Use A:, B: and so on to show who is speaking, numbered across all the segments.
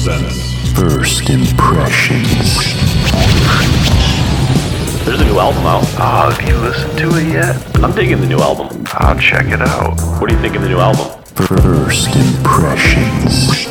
A: presents First Impressions.
B: There's a new album out.
C: Oh, have you listened to it yet?
B: I'm digging the new album.
C: I'll check it out.
B: What do you think of the new album?
A: First Impressions.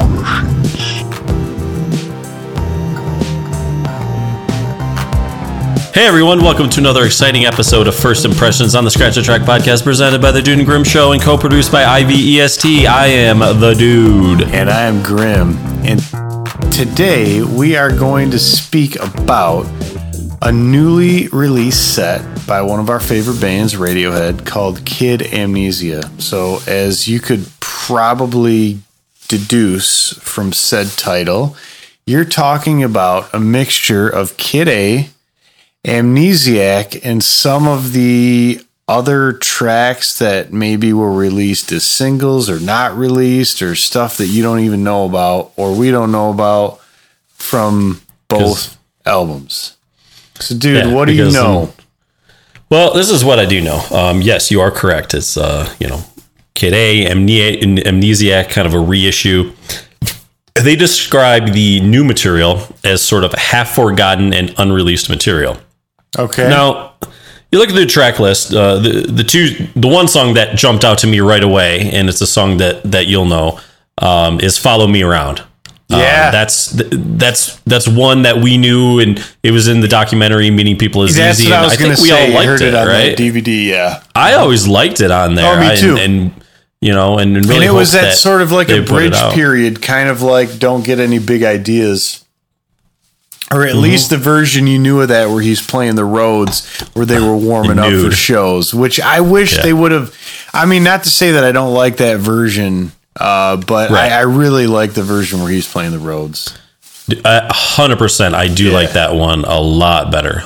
D: Hey everyone, welcome to another exciting episode of First Impressions on the Scratch the Track podcast presented by the Dude and Grim Show and co-produced by IVEST. I am the Dude.
E: And I am Grim. And today we are going to speak about a newly released set by one of our favorite bands, Radiohead, called Kid Amnesia. So as you could probably deduce from said title, you're talking about a mixture of Kid A, Amnesiac, and some of the other tracks that maybe were released as singles or not released, or stuff that you don't even know about or we don't know about from both albums. So, dude, what do you know?
D: Well, this is what I do know. Yes, you are correct. It's, Kid A, Amnesiac, kind of a reissue. They describe the new material as sort of half-forgotten and unreleased material.
E: Okay.
D: Now, you look at the track list. The one song that jumped out to me right away, and it's a song that you'll know, is "Follow Me Around."
E: Yeah,
D: that's one that we knew, and it was in the documentary "Meeting People Is
E: That's
D: Easy."
E: what
D: And
E: I was going to
D: we
E: say.
D: all liked
E: it on
D: right?
E: that DVD. Yeah,
D: I always liked it on there.
E: Oh, me too.
D: And really,
E: and it was that sort of like a bridge
D: out.
E: period, kind of like "Don't Get Any Big Ideas." Or at least the version you knew of that where he's playing the roads where they were warming up for shows, which I wish they would have. I mean, not to say that I don't like that version, but
D: Right.
E: I really like the version where he's playing the roads.
D: 100%. I do like that one a lot better.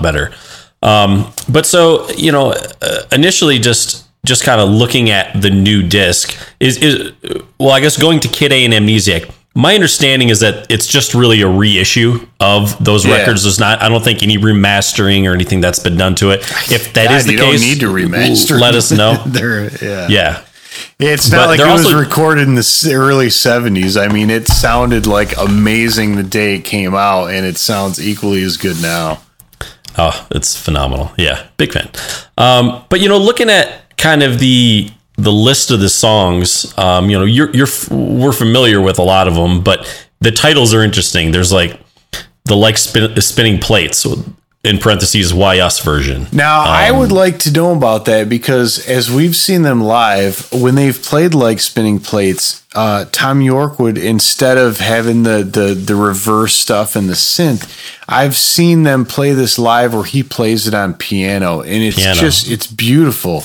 D: But so, initially just kind of looking at the new disc is I guess going to Kid A and Amnesiac. My understanding is that it's just really a reissue of those records. There's not, I don't think, any remastering or anything that's been done to it. If that is the case,
E: don't need to remaster.
D: Let us know.
E: Yeah. It's not like it was recorded in the early 70s. I mean, it sounded like amazing the day it came out, and it sounds equally as good now.
D: Oh, it's phenomenal. Yeah, big fan. But looking at kind of the list of the songs, we're familiar with a lot of them, but the titles are interesting. There's like the spinning plates, in parentheses, Why Us version.
E: Now, I would like to know about that because as we've seen them live, when they've played like spinning plates, Tom York would, instead of having the reverse stuff and the synth, I've seen them play this live where he plays it on piano, and it's beautiful.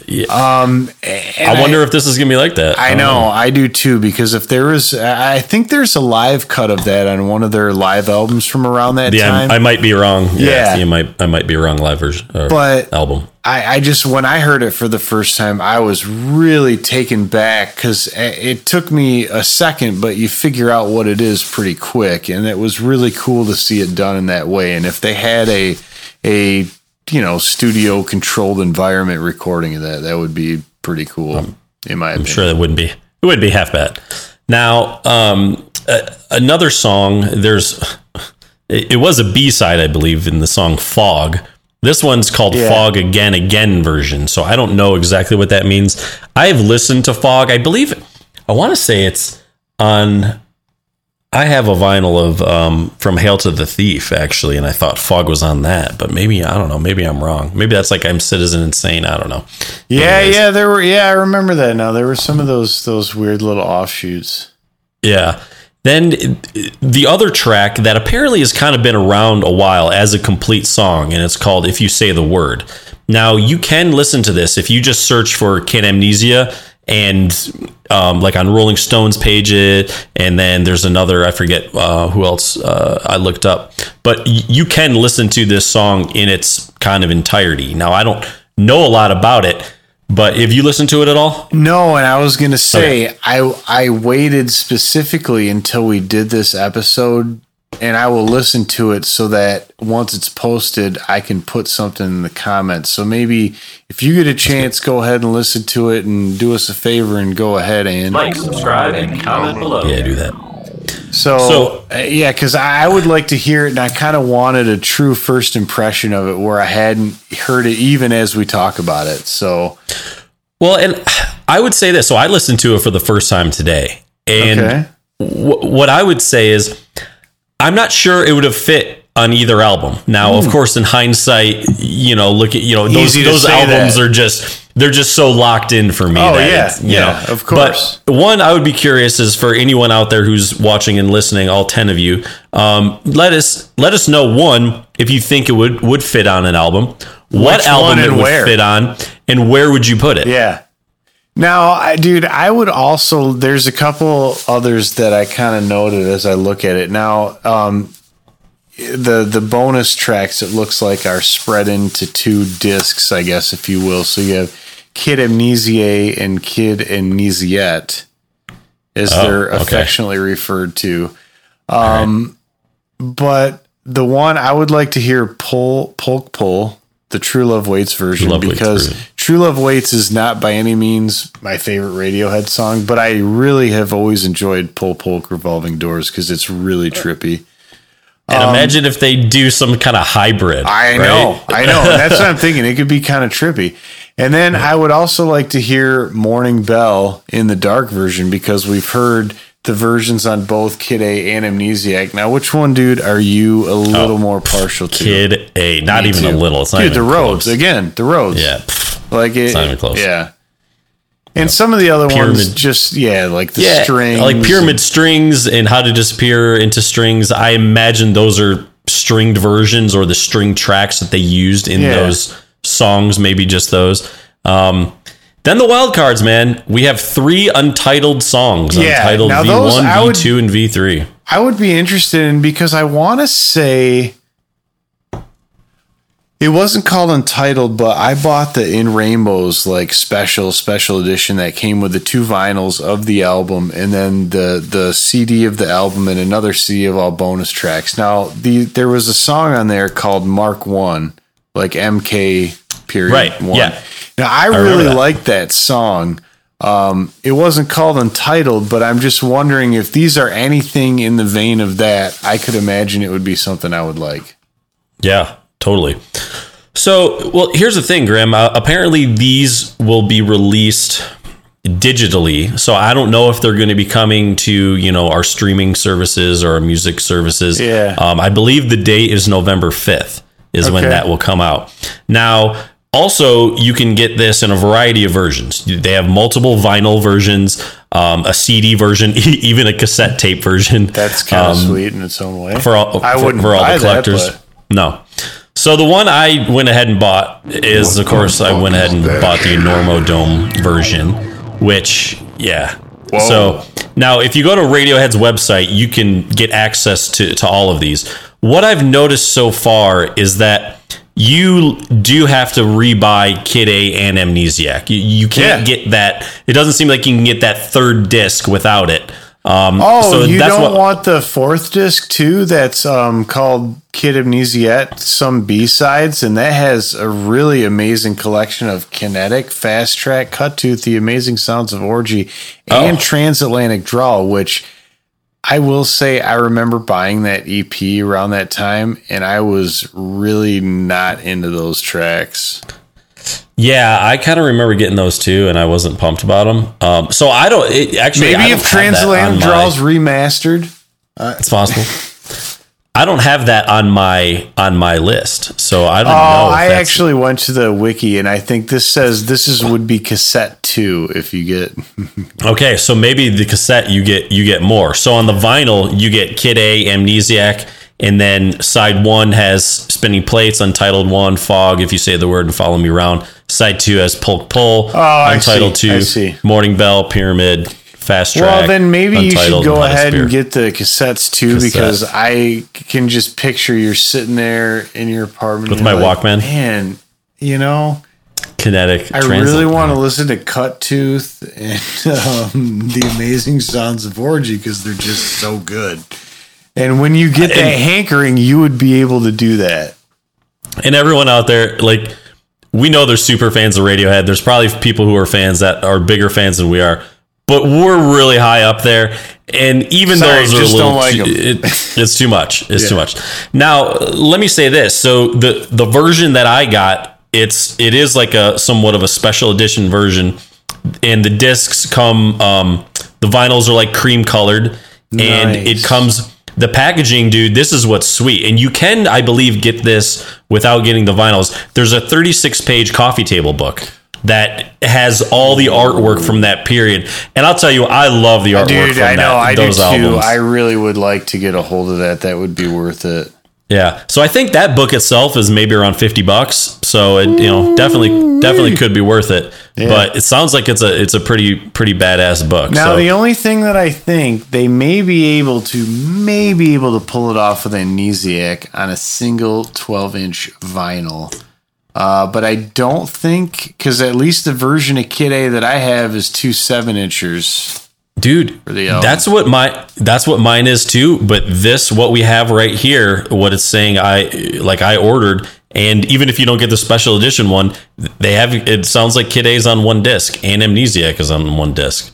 D: I wonder if this is gonna be like that.
E: I know, I do too, because if there is, I think there's a live cut of that on one of their live albums from around that time.
D: I might be wrong. I might be wrong. Live version, but album.
E: I just, when I heard it for the first time, I was really taken back because it took me a second, but you figure out what it is pretty quick. And it was really cool to see it done in that way. And if they had a studio controlled environment recording of that would be pretty cool, in my opinion.
D: I'm sure it wouldn't be half bad. Now, another song, it was a B-side, I believe, in the song Fog. This one's called Fog Again version, so I don't know exactly what that means. I've listened to Fog. I want to say it's on, I have a vinyl of From Hail to the Thief, actually, and I thought Fog was on that, but maybe, I don't know, maybe I'm wrong. Maybe that's like I'm Citizen Insane, I don't know.
E: Yeah, there were, I remember that now. There were some of those weird little offshoots.
D: Yeah. Then the other track that apparently has kind of been around a while as a complete song, and it's called If You Say the Word. Now, you can listen to this if you just search for Kid Amnesia and like on Rolling Stone's page, and then there's another, I forget who else I looked up. But you can listen to this song in its kind of entirety. Now, I don't know a lot about it, but have you listened to it at all?
E: No, and I was going to say, I waited specifically until we did this episode, and I will listen to it so that once it's posted, I can put something in the comments. So maybe if you get a chance, go ahead and listen to it and do us a favor and go ahead and
B: like, subscribe, and comment below.
D: Yeah, do that.
E: So yeah, because I would like to hear it, and I kind of wanted a true first impression of it where I hadn't heard it even as we talk about it. So,
D: well, and I would say this. So I listened to it for the first time today, and what I would say is I'm not sure it would have fit on either album. Now, of course, in hindsight, look at those albums are they're just so locked in for me.
E: Oh that of course.
D: But one, I would be curious is for anyone out there who's watching and listening, all 10 of you, let us know, one, if you think it would fit on an album, what album it would fit on, and where would you put it?
E: Yeah. Now, I would also, there's a couple others that I kind of noted as I look at it. Now, the bonus tracks, it looks like, are spread into 2 discs, I guess, if you will. So you have Kid Amnesiac and Kid Amnesiette, as they're affectionately referred to. But the one I would like to hear, Polk Pull, the True Love Waits version, because True Love Waits is not by any means my favorite Radiohead song, but I really have always enjoyed Polk Revolving Doors because it's really trippy.
D: And imagine if they do some kind of hybrid.
E: I know. That's what I'm thinking. It could be kind of trippy. And then I would also like to hear Morning Bell in the dark version, because we've heard the versions on both Kid A and Amnesiac. Now, which one, dude, are you a little more partial to?
D: Kid A. Not even a little. It's not even
E: the Rhodes.
D: close.
E: Again, the Rhodes.
D: Yeah.
E: It's
D: not even close.
E: Yeah. And some of the other ones, just, like the strings.
D: Like Pyramid Strings and How to Disappear into Strings. I imagine those are stringed versions or the string tracks that they used in those songs, maybe just those. Then the wild cards, man. We have 3 untitled songs. Untitled
E: now
D: V1, V2, and V3.
E: I would be interested in, because I want to say it wasn't called Untitled, but I bought the In Rainbows special edition that came with the 2 vinyls of the album, and then the CD of the album and another CD of all bonus tracks. Now, there was a song on there called Mark 1, like MK period 1.
D: Yeah.
E: Now, I really liked that song. It wasn't called Untitled, but I'm just wondering if these are anything in the vein of that. I could imagine it would be something I would like.
D: Yeah, totally. So, well, here's the thing, Graham. Apparently, these will be released digitally. So I don't know if they're going to be coming to, our streaming services or our music services.
E: Yeah.
D: I believe the date is November 5th is when that will come out. Now, also, you can get this in a variety of versions. They have multiple vinyl versions, a CD version, even a cassette tape version.
E: That's kind of sweet in its own way.
D: For all the collectors. No. So the one I went ahead and bought is, of course, I went ahead and bought the Normodome version, which, Whoa. So now if you go to Radiohead's website, you can get access to all of these. What I've noticed so far is that you do have to rebuy Kid A and Amnesiac. You can't get that. It doesn't seem like you can get that 3rd disc without it. So
E: you don't want the 4th disc too? That's called Kid Amnesiac, some B-sides, and that has a really amazing collection of Kinetic, Fast Track, Cut Tooth, The Amazing Sounds of Orgy, and Transatlantic Drawl, which I will say I remember buying that EP around that time, and I was really not into those tracks.
D: Yeah, I kind of remember getting those too, and I wasn't pumped about them. So I don't actually.
E: Maybe if Transatlantic Draw's remastered,
D: it's possible. I don't have that on my list, so I don't know.
E: I actually went to the wiki, and I think this says would be cassette 2 if you get.
D: Okay, so maybe the cassette you get more. So on the vinyl you get Kid A, Amnesiac. And then side 1 has Spinning Plates, Untitled 1, Fog, If You Say the Word and Follow Me Around. Side 2 has Polk Pull, Untitled 2, Morning Bell, Pyramid, Fast Track.
E: Well, then maybe you should go ahead and get the cassettes too, because I can just picture you're sitting there in your apartment
D: with my Walkman.
E: Man,
D: Kinetic.
E: I really want to listen to Cut Tooth and The Amazing Sounds of Orgy because they're just so good. And when you get that hankering, you would be able to do that.
D: And everyone out there, we know there's super fans of Radiohead. There's probably people who are fans that are bigger fans than we are. but we're really high up there. And even
E: Sorry,
D: those are
E: just
D: a little,
E: don't like 'em.
D: it's too much. It's too much. Now, let me say this. So the version that I got, it is like a somewhat of a special edition version, and the discs come, the vinyls are like cream colored, and it comes, the packaging, dude, this is what's sweet. And you can, I believe, get this without getting the vinyls. There's a 36-page coffee table book that has all the artwork from that period. And I'll tell you, I love the artwork
E: Dude,
D: from
E: I know, I do
D: those
E: too.
D: albums.
E: I really would like to get a hold of that. That would be worth it.
D: Yeah. So I think that book itself is maybe around $50. So it, definitely could be worth it. Yeah. But it sounds like it's a pretty badass book.
E: Now, the only thing that I think they may be able to pull it off with Amnesiac on a single 12-inch vinyl. But I don't think, because at least the version of Kid A that I have is 2 7-inchers.
D: Dude, that's what mine is too. But what we have right here, what it's saying, I ordered, and even if you don't get the special edition one, they have. It sounds like Kid A's on one disc and Amnesiac is on one disc.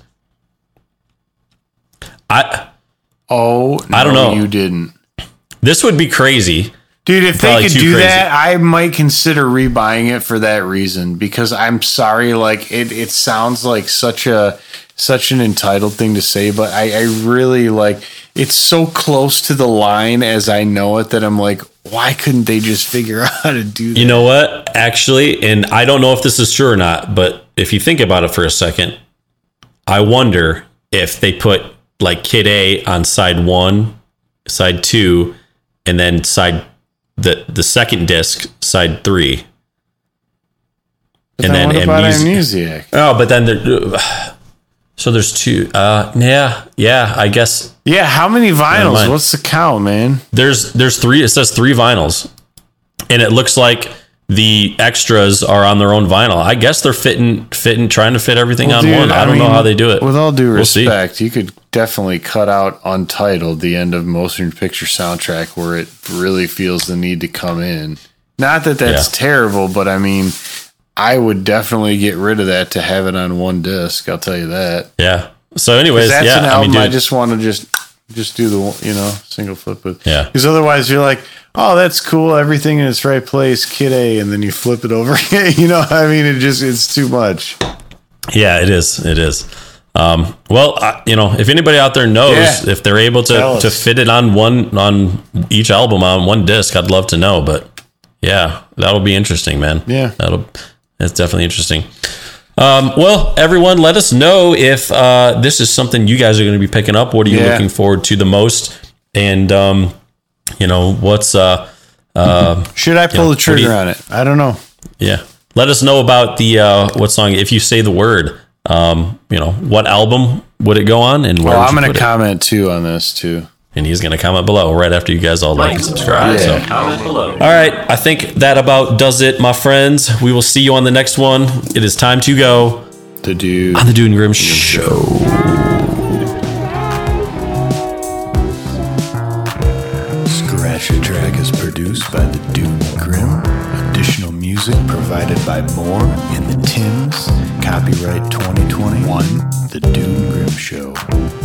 D: I don't know.
E: You didn't.
D: This would be crazy.
E: Dude, if they could do that, I might consider rebuying it for that reason, because I'm sorry, like it sounds like such an entitled thing to say, but I really like, it's so close to the line as I know it that I'm like, why couldn't they just figure out how to do that?
D: You know what? Actually, and I don't know if this is true or not, but if you think about it for a second, I wonder if they put like Kid A on side 1, side 2, and then the second disc, side 3.
E: But
D: and then
E: Amnesiac.
D: Oh, but then so there's 2. Yeah, I guess.
E: Yeah, how many vinyls? What's the count, man?
D: There's 3. It says 3 vinyls, and it looks like the extras are on their own vinyl. I guess they're trying to fit everything on one. I don't know how they do it.
E: With all due respect, you could definitely cut out Untitled, the end of Motion Picture soundtrack, where it really feels the need to come in. Not that that's terrible, but I mean, I would definitely get rid of that to have it on one disc. I'll tell you that.
D: Yeah. So, anyways,
E: that's an album I just want to just do the single flip with.
D: Yeah.
E: Because otherwise, you're like, oh, that's cool, everything in its right place, Kid A, and then you flip it over. I mean, it's too much.
D: Yeah, it is. If anybody out there knows if they're able to fit it on each album on one disc, I'd love to know. But yeah, that'll be interesting, man.
E: Yeah,
D: it's definitely interesting. Well, everyone, let us know if this is something you guys are going to be picking up. What are you looking forward to the most? And what's
E: should I pull the trigger on it? I don't know.
D: Yeah, let us know about the what song. If you say the word, what album would it go on, and where?
E: I'm going to comment too on this too.
D: And he's going to comment below right after you guys all like and subscribe.
B: So comment below.
D: All right, I think that about does it, my friends. We will see you on the next one. It is time to go
E: on the Dude
D: and Grim Show.
E: Scratch a Track is produced by the Dude and Grim. Additional music provided by Moore and the Tims. Copyright 2021. The Dude and Grim Show.